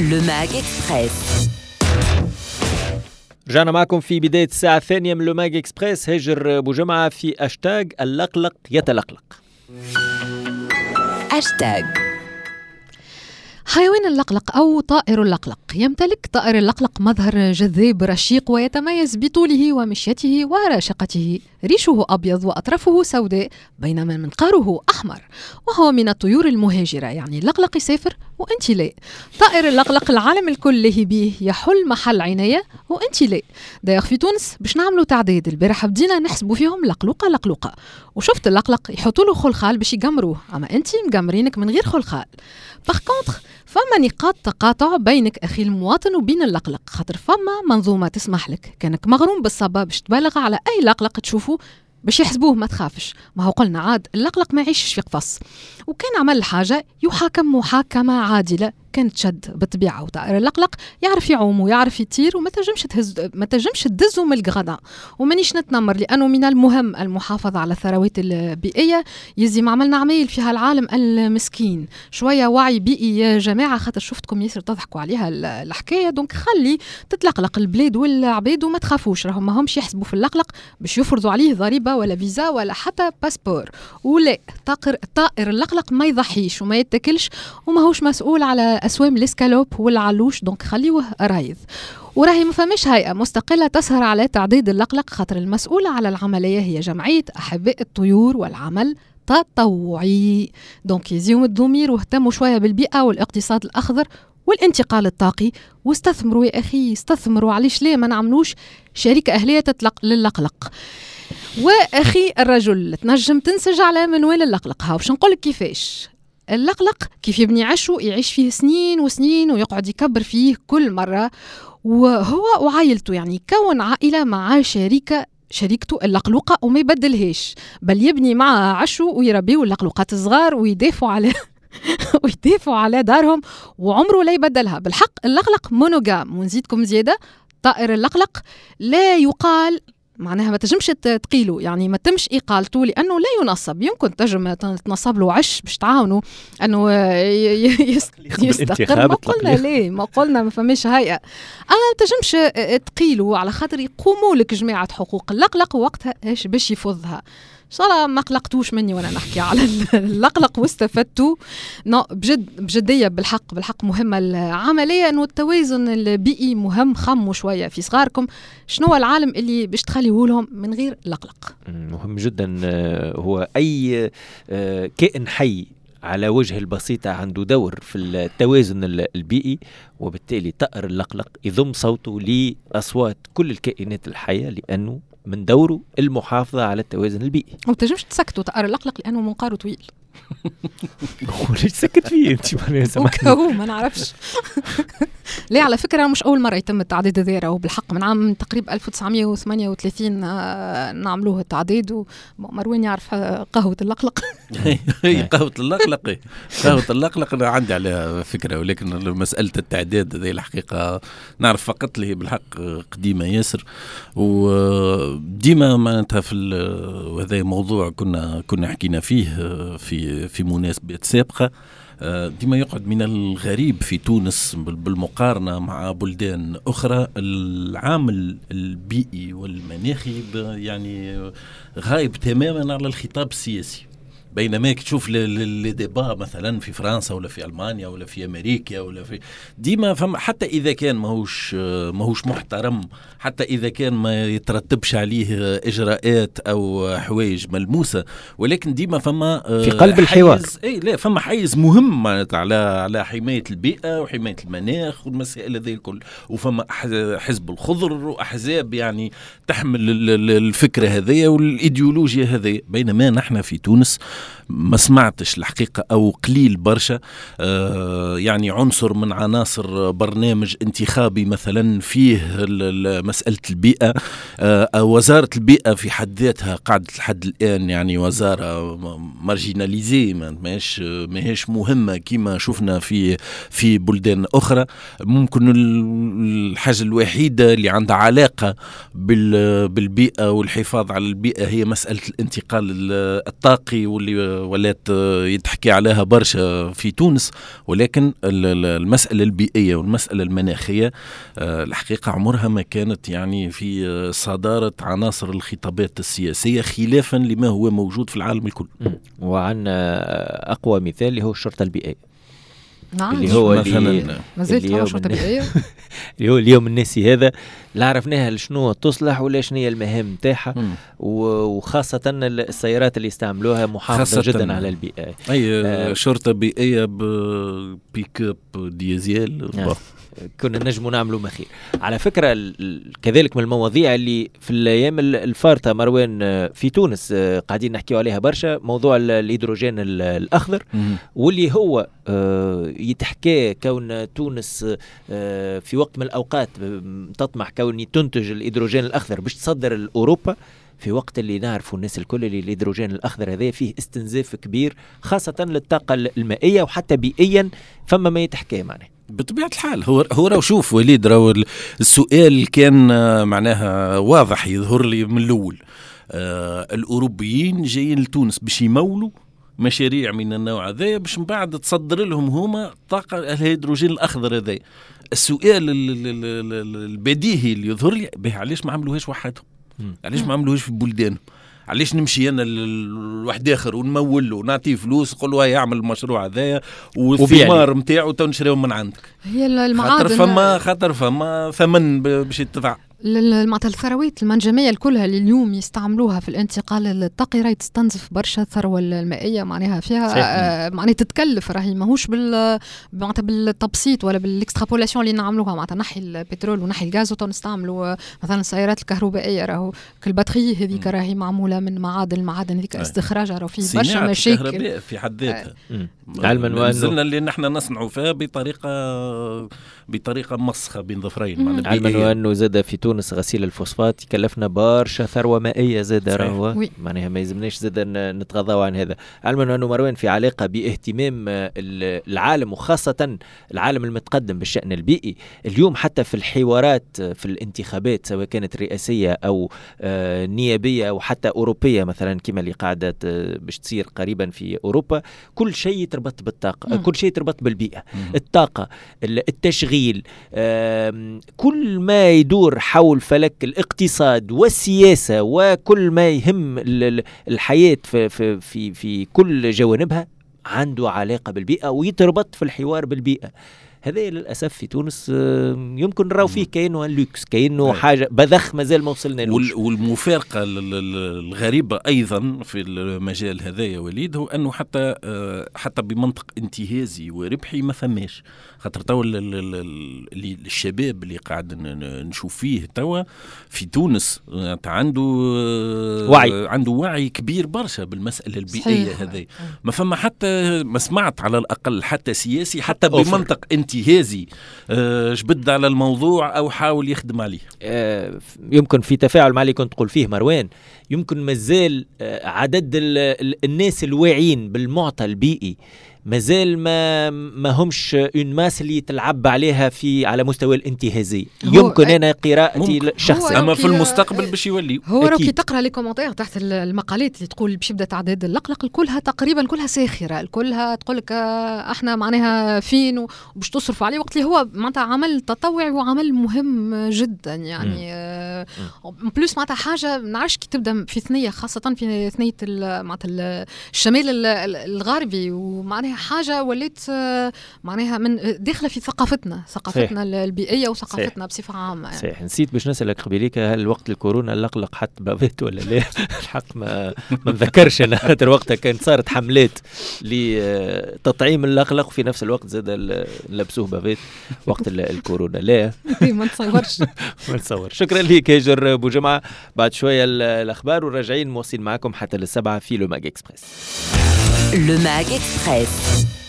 Le Mag Express. رجعنا معكم في بداية الساعة الثانية من لو ماج إكسبريس. هجر بوجمعة في أشتاج اللقلق يتلقلق. أشتاج. حيوان اللقلق أو طائر اللقلق. يمتلك طائر اللقلق مظهر جذاب رشيق ويتميز بطوله ومشيته وراشقته. ريشه أبيض وأطرافه سوداء بينما منقاره أحمر، وهو من الطيور المهاجرة، يعني اللقلق يسافر وأنت لا. طائر اللقلق العالم الكل له بيه، يحل محل عناية وأنت لا. داير في تونس باش نعملوا تعداد البارح بدينا نحسبوا فيهم لقلقة، وشفت اللقلق يحطوا له خلخال باش يقمروه، أما أنت مقمرينك من غير خلخال. باغ فما نقاط تقاطع بينك أخي المواطن وبين اللقلق، خاطر فما منظومة تسمح لك كانك مغروم بالصبا باش تبالغ على أي لقلق تشوفه باش يحسبوه ما تخافش. ما هو قلنا عاد اللقلق ما يعيش في قفص، وكان عمل حاجة يحاكم محاكمة عادلة كانت شد بالطبيعة. وطائر اللقلق يعرف يعوم ويعرف يطير وما تنجمش تدزه من الغداء. ومانيش نتنمر لأنه من المهم المحافظة على الثروات البيئية. يزي ما عملنا عمايل فيها العالم المسكين، شوية وعي بيئي يا جماعة، خاطر شفتكم ياسر تضحكوا عليها الحكاية. دونك خلي تتلقلق البلاد والعباد وما تخافوش، راهم ما همش يحسبوا في اللقلق باش يفرضوا عليه ضريبة ولا فيزا ولا حتى باسبور. ولا طائر اللقلق ما يضحيش وما يتكلش وما هوش مسؤول على أسوام الاسكالوب والعلوش، دونك خليوه رايض. وراهي ما فماش هيئة مستقلة تسهر على تعديد اللقلق، خاطر المسؤولة على العملية هي جمعية أحباء الطيور والعمل تطوعي. دونك يزيهم الضمير واهتموا شوية بالبيئة والاقتصاد الأخضر والانتقال الطاقي، واستثمروا يا أخي، استثمروا. عليش ليه ما نعملوش شركة أهلية تطلق للقلق؟ وأخي الرجل تنجم تنسج على منوال اللقلق. هاو باش نقولك كيفاش اللقلق كيف يبني عشه، يعيش فيه سنين وسنين ويقعد يكبر فيه كل مرة، وهو وعائلته يعني يكون عائلة مع شريكته اللقلوقة وما يبدلهاش، بل يبني معها عشه ويربيه اللقلوقات الصغار ويدافعوا على دارهم وعمره لا يبدلها. بالحق اللقلق مونوغام. ونزيدكم زيادة، طائر اللقلق لا يقال، معناها ما تجمش تقيله، يعني ما تمش إقالته لأنه لا ينصب. يمكن تجم تنصب له عش باش تعاونوا أنه يستقر. ما قلنا ما فماش هيئة. ما تجمش تقيله على خاطر يقوموا لك جماعة حقوق اللقلق وقتها إيش باش يفضها. صراحة ما قلقتوش مني وانا نحكي على اللقلق واستفدتوا. بجدية بالحق مهمة العملية، انه التوازن البيئي مهم. خموا شوية في صغاركم شنو العالم اللي باش تخليه لهم من غير لقلق. مهم جدا. هو اي كائن حي على وجه البسيطة عنده دور في التوازن البيئي، وبالتالي طائر اللقلق يضم صوته لأصوات كل الكائنات الحية، لأنه من دوره المحافظة على التوازن البيئي. وتجمش تسكتوا طائر اللقلق لأنه منقاره طويل. وليش سكت فيه انت؟ ما نعرفش. ليه على فكرة مش أول مرة يتم التعديد هذا، وبالحق من عام تقريبا 1938 نعملوه التعديد. ومروان يعرف قهوة اللقلق. قهوة اللقلق أنا عندي عليها فكرة، ولكن مسألة التعداد هذه الحقيقة نعرف فقط اللي بالحق قديمة ياسر، وديما معناتها وهذا موضوع كنا حكينا فيه في مناسبات سابقة. ديما يقعد من الغريب في تونس بالمقارنة مع بلدان أخرى العامل البيئي والمناخي يعني غايب تماما على الخطاب السياسي. بينما تشوف الديبا مثلا في فرنسا ولا في ألمانيا ولا في أمريكا ولا في ديما فما، حتى إذا كان ماهوش محترم، حتى إذا كان ما يترتبش عليه إجراءات أو حوايج ملموسة، ولكن ديما فما في قلب الحوار. لا فما حيز مهم على حماية البيئة وحماية المناخ والمسائل هذه الكل. وفما حزب الخضر وأحزاب يعني تحمل الفكرة هذه والإيديولوجيا هذه. بينما نحن في تونس ما سمعتش الحقيقة أو قليل برشا يعني عنصر من عناصر برنامج انتخابي مثلا فيه مسألة البيئة. وزارة البيئة في حد ذاتها قعدت لحد الآن يعني وزارة مارجيناليزي، ماهيش مهمة كما شفنا في بلدان أخرى. ممكن الحاجة الوحيدة اللي عندها علاقة بالبيئة والحفاظ على البيئة هي مسألة الانتقال الطاقي اللي ولات يتحكي عليها برشا في تونس، ولكن المسألة البيئية والمسألة المناخية الحقيقة عمرها ما كانت يعني في صدارة عناصر الخطابات السياسية، خلافا لما هو موجود في العالم الكل. وعندنا أقوى مثال اللي هو الشرطة البيئية. نعم. اللي هو ما زلت شرطة بيئية اللي هو اليوم الناسي هذا لا عرفناها لشنو تصلح ولا شنو هي المهام نتاعها، وخاصة السيارات اللي يستعملوها محافظة جدا على البيئة. أي شرطة بيئية ببيك اب ديزيل كنا نجموا نعملوا مخير. على فكرة كذلك من المواضيع اللي في الأيام الفارطة مروان في تونس قاعدين نحكيوا عليها برشا، موضوع الهيدروجين الأخضر، واللي هو يتحكى كون تونس في وقت من الأوقات تطمح كون تنتج الهيدروجين الأخضر باش تصدر لأوروبا، في وقت اللي نعرفوا الناس الكل اللي الهيدروجين الأخضر هذا فيه استنزاف كبير خاصة للطاقة المائية وحتى بيئيا فما ما يتحكى معناه. بطبيعة الحال هو راهو شوف وليد، راهو السؤال كان معناها واضح يظهر لي من الأول. الأوروبيين جايين لتونس باش يمولوا مشاريع من النوع هذا باش من بعد تصدر لهم هما طاقة الهيدروجين الأخضر هذا. السؤال البديهي اللي يظهر لي به علاش ما عملوهاش وحدهم؟ علاش ما عملوهاش في بلدانهم؟ علاش نمشي انا لواحد اخر ونمول له ونعطيه فلوس نقول له يعمل المشروع هذايا والثمار نتاعو تو نشريهم من عندك؟ هي المعادن خاطر فما ثمن باش يدفع. معناتها الثروات المنجمية كلها اللي اليوم يستعملوها في الانتقال الطاقي راهي تستنزف برشا الثروة المائية معناها فيها معناها تتكلف، راهي ماهوش معناتها بالتبسيط ولا بالاكسترابولاسيون اللي نعملوها، معناتها نحي البترول ونحي الغاز ونستعملوا مثلا السيارات الكهربائية، راهو البطارية هذيك راهي معموله من المعادن هذيك استخراجها، راهو في برشا مشاكل في حد ذاتها. علما وأنه اللي نحن نصنعوا فيها بطريقة مسخة بين ظفرين. علما وأنه زاد في تونس غسيل الفوسفات يكلفنا برشا ثروة مائية زاد، راهو معناها ما يلزمناش زاد نتغاضوا عن هذا. علما أنه مروان في علاقة باهتمام العالم وخاصة العالم المتقدم بالشأن البيئي اليوم، حتى في الحوارات في الانتخابات سواء كانت رئاسية أو نيابية أو حتى أوروبية مثلا كما اللي قاعدة باش تصير قريبا في أوروبا، كل شيء يتربط بالطاقة، كل شيء يتربط بالبيئة، الطاقة، التشغيل، كل ما يدور حول فلك الاقتصاد والسياسة وكل ما يهم الحياة في كل جوانبها عنده علاقة بالبيئة ويتربط في الحوار بالبيئة. هذا للأسف في تونس يمكن نراو فيه كأنه اللوكس، كأنه حاجة بذخ مازال ما وصلنا له. والمفارقة الغريبة أيضا في المجال هذا يا وليد هو أنه حتى بمنطق انتهازي وربحي ما ثماش. خاطر توا الشباب اللي قاعد نشوف فيه توا في تونس عنده وعي كبير برشا بالمسألة البيئية هذه. ما فما حتى ما سمعت على الأقل حتى سياسي حتى بمنطق انتهازي جبد على الموضوع أو حاول يخدم عليه. يمكن في تفاعل مع اللي كنت تقول فيه مروان، يمكن مازال عدد الناس الواعين بالمعطى البيئي مازال ما همش اون ماس اللي تلعب عليها على مستوى الانتهازي. يمكن انا قراءتي شخصيه، اما في المستقبل باش يولي هو راك تقرا لي كومونتير تحت المقالات اللي تقول باش يبدا تعداد اللقلق كلها تقريبا كلها ساخره، كلها تقول لك احنا معناها فين وباش تصرف عليه، وقت اللي هو معناتها عمل تطوعي وعمل مهم جدا يعني بلوس معناتها حاجه ما نعرفش كي تبدا في ثنيه، خاصه في ثنيه معناتها الشمال الغربي، ومعناها حاجه وليت معناها من داخله في ثقافتنا البيئيه وثقافتنا بصفه عامه يعني. صحيح. نسيت باش نسالك قبيليك هل وقت الكورونا لقلق حتى بابيت ولا لا؟ الحق ما نذكرش انا، خاطر وقتها كانت صارت حملات لتطعيم اللقلق وفي نفس الوقت زاد لبسوه بابيت وقت الكورونا. لا ما نتصورش. ما نتصور. شكرا لك هاجر بوجمعه. بعد شويه الاخبار وراجعين مواصلين معكم حتى للسبعة في لو ماغ اكسبريس. Le Mag Express.